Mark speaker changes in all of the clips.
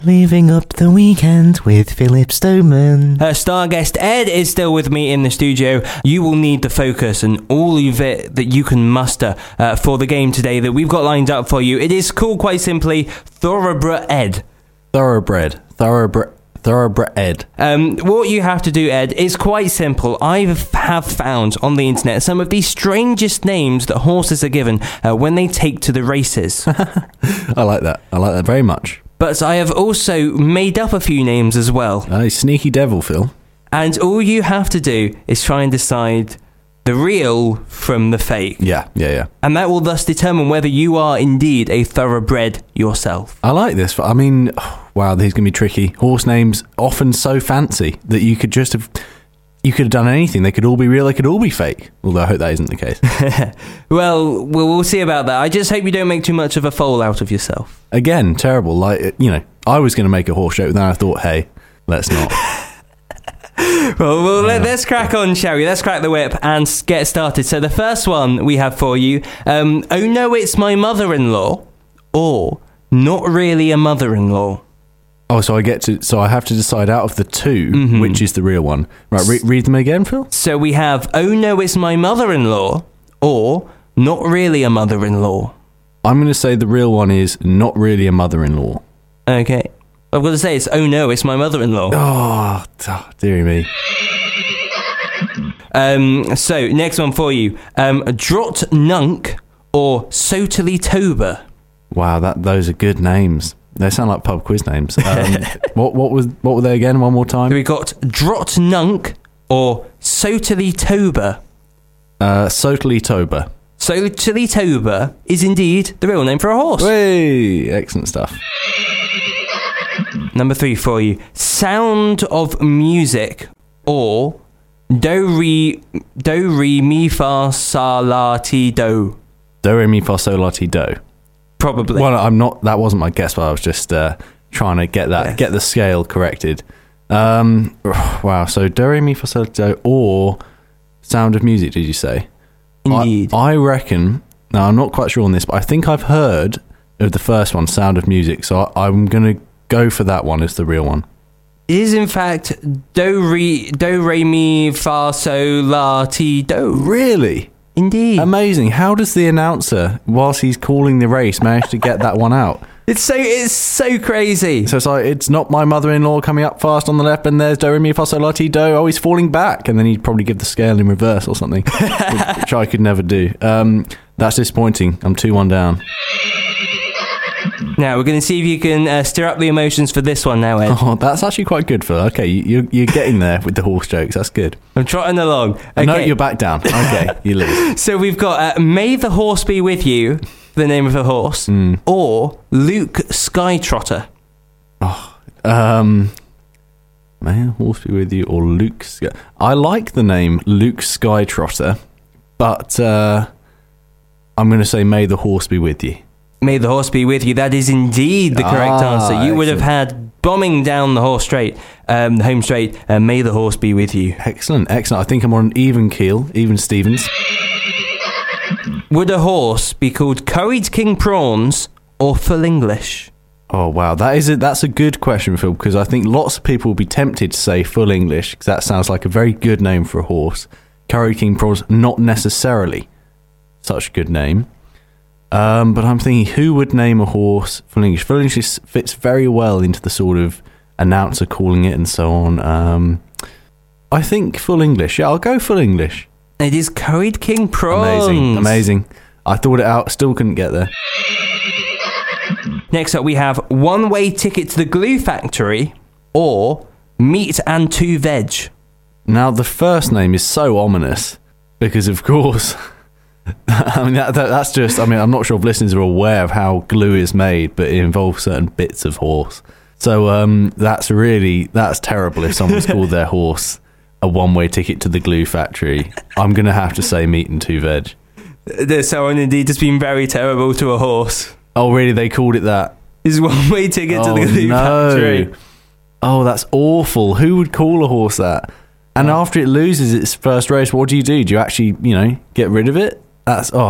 Speaker 1: Leaving up the weekend with Philip Stoneman.
Speaker 2: Star guest Ed is still with me in the studio. You will need the focus and all of it that you can muster for the game today that we've got lined up for you. It is called quite simply Thoroughbred Ed.
Speaker 3: Thoroughbred Ed.
Speaker 2: What you have to do, Ed, is quite simple. I have found on the internet some of the strangest names that horses are given when they take to the races.
Speaker 3: I like that very much.
Speaker 2: But I have also made up a few names as well.
Speaker 3: Oh, sneaky devil, Phil.
Speaker 2: And all you have to do is try and decide the real from the fake.
Speaker 3: Yeah.
Speaker 2: And that will thus determine whether you are indeed a thoroughbred yourself.
Speaker 3: I like this. I mean, wow, these can be tricky. Horse names often so fancy that you could have done anything. They could all be real, they could all be fake. Although I hope that isn't the case.
Speaker 2: Well, we'll see about that. I just hope you don't make too much of a fool out of yourself.
Speaker 3: Again, terrible. Like, I was going to make a horse joke, then I thought, hey, let's not.
Speaker 2: Well, let's crack on, shall we? Let's crack the whip and get started. So the first one we have for you, oh no, it's my mother-in-law, or not really a mother-in-law.
Speaker 3: Oh, so I have to decide out of the two, which is the real one. Right, read them again, Phil?
Speaker 2: So we have, oh no, it's my mother-in-law, or not really a mother-in-law.
Speaker 3: I'm going to say the real one is not really a mother-in-law.
Speaker 2: Okay. I've got to say, it's oh no, it's my mother-in-law.
Speaker 3: Oh, dearie me.
Speaker 2: So, next one for you. Drot Nunk or Sotally Tober.
Speaker 3: Wow, those are good names. They sound like pub quiz names. What were they again? One more time.
Speaker 2: We got Drot Nunk or Sotally Tober.
Speaker 3: Sotally Tober.
Speaker 2: Sotally Tober is indeed the real name for a horse.
Speaker 3: Hey, excellent stuff.
Speaker 2: Number 3 for you. Sound of Music or Do Re Mi Fa Sa La Ti Do.
Speaker 3: Do Re Mi Fa So La Ti Do.
Speaker 2: Probably.
Speaker 3: Well, I'm not. That wasn't my guess, but I was just trying to get the scale corrected. Wow. So Do Re Mi Fa So La Ti Do or Sound of Music? Did you say?
Speaker 2: Indeed.
Speaker 3: I reckon. Now I'm not quite sure on this, but I think I've heard of the first one, Sound of Music. So I'm going to go for that one as the real one.
Speaker 2: It is in fact Do Re Mi Fa So La Ti Do.
Speaker 3: Really?
Speaker 2: Indeed.
Speaker 3: Amazing. How does the announcer, whilst he's calling the race, manage to get that one out?
Speaker 2: It's so crazy.
Speaker 3: So it's like, it's not my mother-in-law coming up fast on the left, and there's Do Re Mi Fa So La Ti Do. Oh, he's falling back, and then he'd probably give the scale in reverse or something, which I could never do. That's disappointing. I'm 2-1 down.
Speaker 2: Now, we're going to see if you can stir up the emotions for this one now, Ed.
Speaker 3: Oh, that's actually quite good, Phil. Okay, you're getting there with the horse jokes. That's good.
Speaker 2: I'm trotting along. Okay.
Speaker 3: No, you're back down. Okay, you lose.
Speaker 2: So we've got May the Horse Be With You, the name of a horse, or Luke Skytrotter.
Speaker 3: May the horse be with you, or Luke I like the name Luke Skytrotter, but I'm going to say May the Horse Be With You.
Speaker 2: May the horse be with you. That is indeed the correct answer. You would have had bombing down the horse straight, the home straight. May the horse be with you.
Speaker 3: Excellent. I think I'm on an even keel, even Stevens.
Speaker 2: Would a horse be called Curried King Prawns or Full English?
Speaker 3: Oh wow, that's a good question, Phil, because I think lots of people will be tempted to say Full English because that sounds like a very good name for a horse. Curried King Prawns, not necessarily such a good name. But I'm thinking, who would name a horse Full English? Full English fits very well into the sort of announcer calling it and so on. I think Full English. Yeah, I'll go Full English.
Speaker 2: It is Curried King Prawns.
Speaker 3: Amazing. I thought it out, still couldn't get there.
Speaker 2: Next up, we have One-Way Ticket to the Glue Factory or Meat and 2 Veg.
Speaker 3: Now, the first name is so ominous because, of course... I mean, that's just... I mean, I'm not sure if listeners are aware of how glue is made, but it involves certain bits of horse. So that's terrible if someone's called their horse a one-way ticket to the glue factory. I'm going to have to say Meat and 2 Veg.
Speaker 2: Someone indeed has been very terrible to a horse.
Speaker 3: Oh, really? They called it that?
Speaker 2: Is one-way ticket to the glue factory.
Speaker 3: Oh, that's awful. Who would call a horse that? And after it loses its first race, what do you do? Do you actually, get rid of it?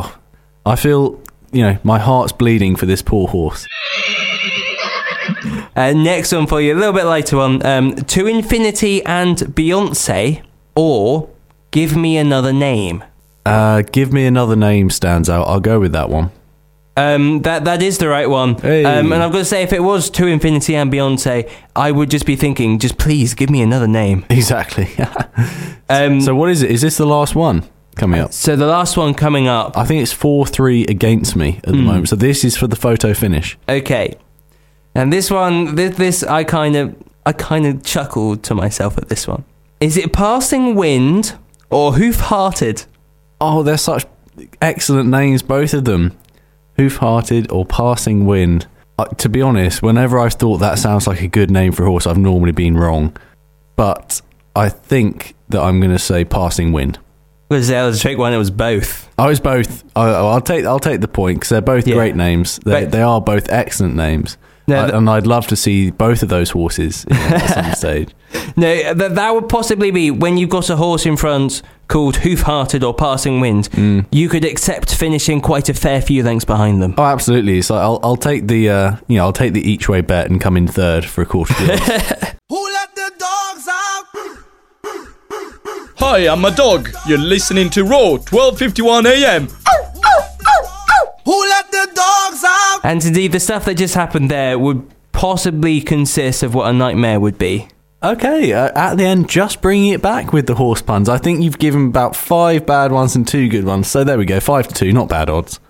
Speaker 3: I feel, my heart's bleeding for this poor horse.
Speaker 2: Next one for you, a little bit later on. To Infinity and Beyonce, or Give Me Another Name.
Speaker 3: Give Me Another Name stands out. I'll go with that one.
Speaker 2: That is the right one.
Speaker 3: Hey.
Speaker 2: And I've got to say, if it was To Infinity and Beyonce, I would just be thinking, just please give me another name.
Speaker 3: Exactly. So what is it? Is this the last one coming up?
Speaker 2: So the last one coming up.
Speaker 3: I think it's 4-3 against me at the moment. So this is for the photo finish.
Speaker 2: Okay. And this one, this I kind of chuckled to myself at this one. Is it Passing Wind or Hoof-Hearted?
Speaker 3: Oh, they're such excellent names, both of them. Hoof-Hearted or Passing Wind. To be honest, whenever I've thought that sounds like a good name for a horse, I've normally been wrong. But I think that I'm going to say Passing Wind.
Speaker 2: Was a trick one? It was both.
Speaker 3: Oh, it's both. I'll take the point because they're both great names. They are both excellent names. No, and I'd love to see both of those horses at some stage.
Speaker 2: No, that would possibly be when you've got a horse in front called Hoof-Hearted or Passing Wind. You could accept finishing quite a fair few lengths behind them.
Speaker 3: Oh, absolutely. So I'll take the I'll take the each way bet and come in third for a quarter.
Speaker 4: Who let the dogs out? Hi, I'm a dog. You're listening to Raw 12:51 a.m. Who let the dogs out?
Speaker 2: And indeed, the stuff that just happened there would possibly consist of what a nightmare would be.
Speaker 3: Okay, at the end, just bringing it back with the horse puns. I think you've given about 5 bad ones and 2 good ones. So there we go, 5-2, not bad odds.